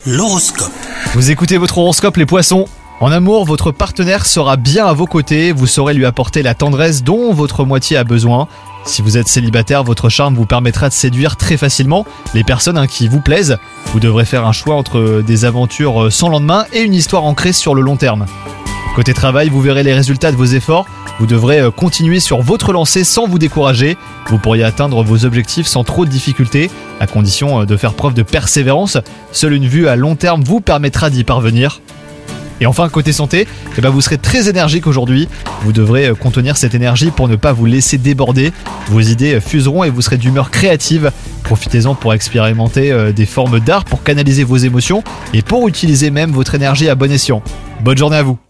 L'horoscope. Vous écoutez votre horoscope les poissons. En amour, votre partenaire sera bien à vos côtés, vous saurez lui apporter la tendresse dont votre moitié a besoin. Si vous êtes célibataire, votre charme vous permettra de séduire très facilement les personnes qui vous plaisent. Vous devrez faire un choix entre des aventures sans lendemain et une histoire ancrée sur le long terme. Côté travail, vous verrez les résultats de vos efforts. Vous devrez continuer sur votre lancée sans vous décourager. Vous pourriez atteindre vos objectifs sans trop de difficultés, à condition de faire preuve de persévérance. Seule une vue à long terme vous permettra d'y parvenir. Et enfin, côté santé, vous serez très énergique aujourd'hui. Vous devrez contenir cette énergie pour ne pas vous laisser déborder. Vos idées fuseront et vous serez d'humeur créative. Profitez-en pour expérimenter des formes d'art pour canaliser vos émotions et pour utiliser même votre énergie à bon escient. Bonne journée à vous.